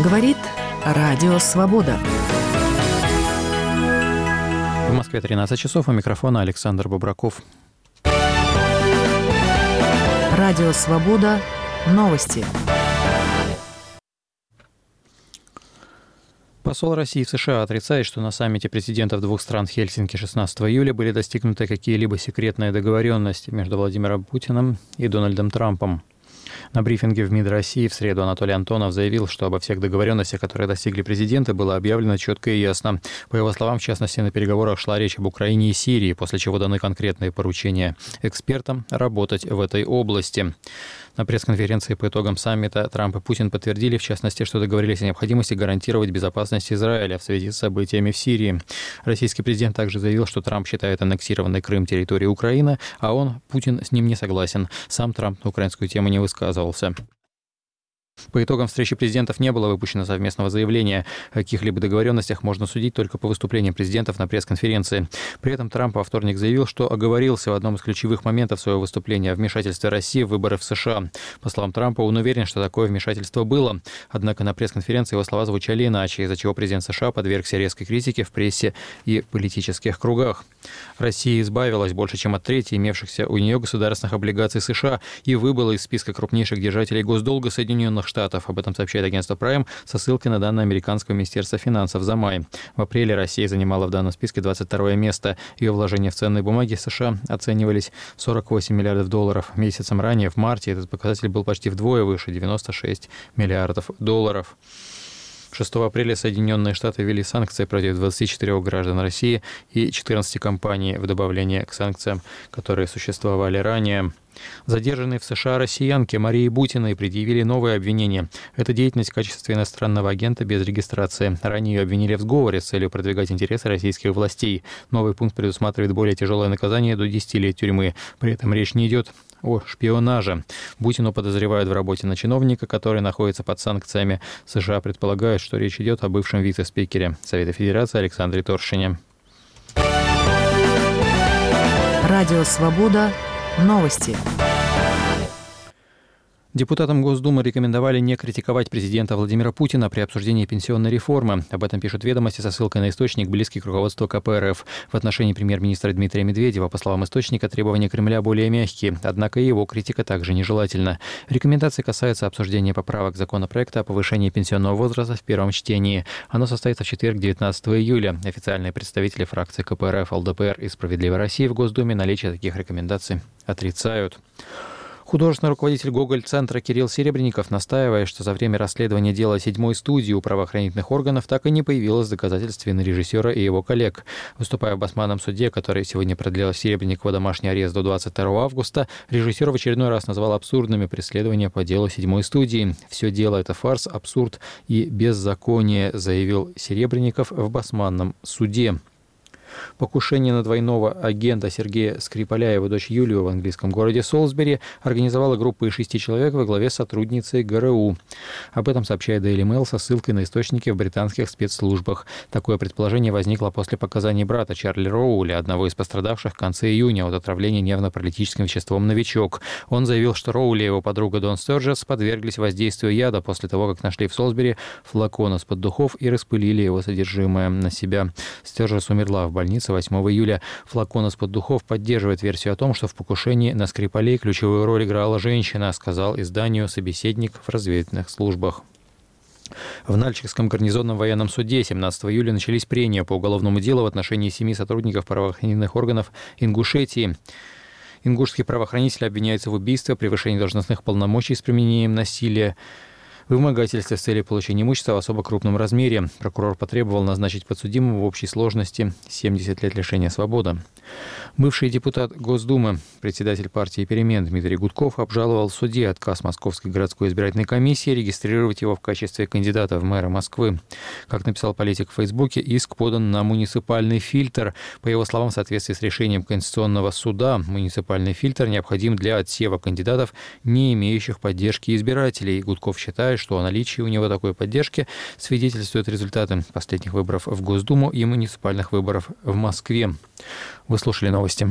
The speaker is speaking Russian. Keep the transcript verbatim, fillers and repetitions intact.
Говорит Радио Свобода. В Москве тринадцать часов, у микрофона Александр Бобраков. Радио Свобода. Новости. Посол России в США отрицает, что на саммите президентов двух стран в Хельсинки шестнадцатого июля были достигнуты какие-либо секретные договоренности между Владимиром Путиным и Дональдом Трампом. На брифинге в МИД России в среду Анатолий Антонов заявил, что обо всех договоренностях, которые достигли президенты, было объявлено четко и ясно. По его словам, в частности, на переговорах шла речь об Украине и Сирии, после чего даны конкретные поручения экспертам работать в этой области. На пресс-конференции по итогам саммита Трамп и Путин подтвердили, в частности, что договорились о необходимости гарантировать безопасность Израиля в связи с событиями в Сирии. Российский президент также заявил, что Трамп считает аннексированной Крым территорией Украины, а он, Путин, с ним не согласен. Сам Трамп на украинскую тему не высказывался. По итогам встречи президентов не было выпущено совместного заявления. О каких-либо договоренностях можно судить только по выступлениям президентов на пресс-конференции. При этом Трамп во вторник заявил, что оговорился в одном из ключевых моментов своего выступления о вмешательстве России в выборы в США. По словам Трампа, он уверен, что такое вмешательство было. Однако на пресс-конференции его слова звучали иначе, из-за чего президент США подвергся резкой критике в прессе и политических кругах. Россия избавилась больше чем от трети имевшихся у нее государственных облигаций США и выбыла из списка крупнейших держателей госдолга Соединенных Штатов. Об этом сообщает агентство Prime со ссылкой на данные американского министерства финансов за май. В апреле Россия занимала в данном списке двадцать второе место. Ее вложения в ценные бумаги США оценивались в сорок восемь миллиардов долларов. Месяцем ранее, в марте, этот показатель был почти вдвое выше – девяносто шесть миллиардов долларов. шестого апреля Соединенные Штаты ввели санкции против двадцати четырёх граждан России и четырнадцати компаний в добавление к санкциям, которые существовали ранее. Задержанные в США россиянки Марии Бутиной предъявили новые обвинения. Это деятельность в качестве иностранного агента без регистрации. Ранее ее обвинили в сговоре с целью продвигать интересы российских властей. Новый пункт предусматривает более тяжелое наказание до десяти лет тюрьмы. При этом речь не идет о шпионаже. Бутину подозревают в работе на чиновника, который находится под санкциями. США предполагают, что речь идет о бывшем вице-спикере Совета Федерации Александре Торшине. Радио Свобода. Новости. Депутатам Госдумы рекомендовали не критиковать президента Владимира Путина при обсуждении пенсионной реформы. Об этом пишут «Ведомости» со ссылкой на источник, близкий к руководству ка пэ эр эф. В отношении премьер-министра Дмитрия Медведева, по словам источника, требования Кремля более мягкие, однако и его критика также нежелательна. Рекомендации касаются обсуждения поправок законопроекта о повышении пенсионного возраста в первом чтении. Оно состоится в четверг, девятнадцатого июля. Официальные представители фракций ка пэ эр эф, эл дэ пэ эр и «Справедливой России» в Госдуме наличие таких рекомендаций отрицают. Художественный руководитель Гоголь-центра Кирилл Серебренников настаивает, что за время расследования дела седьмой студии у правоохранительных органов так и не появилось доказательств вины режиссера и его коллег. Выступая в Басманном суде, который сегодня продлил Серебренникову домашний арест до двадцать второго августа, режиссер в очередной раз назвал абсурдными преследования по делу седьмой студии. «Все дело – это фарс, абсурд и беззаконие», заявил Серебренников в Басманном суде. Покушение на двойного агента Сергея Скрипаля и его дочь Юлию в английском городе Солсбери организовала группа из шести человек во главе с сотрудницей гэ эр у. Об этом сообщает Daily Mail со ссылкой на источники в британских спецслужбах. Такое предположение возникло после показаний брата Чарли Роули, одного из пострадавших в конце июня от отравления нервно-паралитическим веществом «Новичок». Он заявил, что Роули и его подруга Дон Стерджес подверглись воздействию яда после того, как нашли в Солсбери флакон из-под духов и распылили его содержимое на себя. Стерджес умерла в больнице восьмого июля. Флакон из-под духов поддерживает версию о том, что в покушении на Скрипалей ключевую роль играла женщина, сказал изданию собеседник в разведывательных службах. В Нальчикском гарнизонном военном суде семнадцатого июля начались прения по уголовному делу в отношении семи сотрудников правоохранительных органов Ингушетии. Ингушские правоохранители обвиняются в убийстве, превышении должностных полномочий с применением насилия, вымогательстве с целью получения имущества в особо крупном размере. Прокурор потребовал назначить подсудимому в общей сложности семьдесят лет лишения свободы. Бывший депутат Госдумы, председатель партии «Перемен» Дмитрий Гудков обжаловал в суде отказ Московской городской избирательной комиссии регистрировать его в качестве кандидата в мэра Москвы. Как написал политик в Фейсбуке, иск подан на муниципальный фильтр. По его словам, в соответствии с решением Конституционного суда, муниципальный фильтр необходим для отсева кандидатов, не имеющих поддержки избирателей. Гудков считает, что о наличии у него такой поддержки свидетельствуют результаты последних выборов в Госдуму и муниципальных выборов в Москве. Вы слушали новости.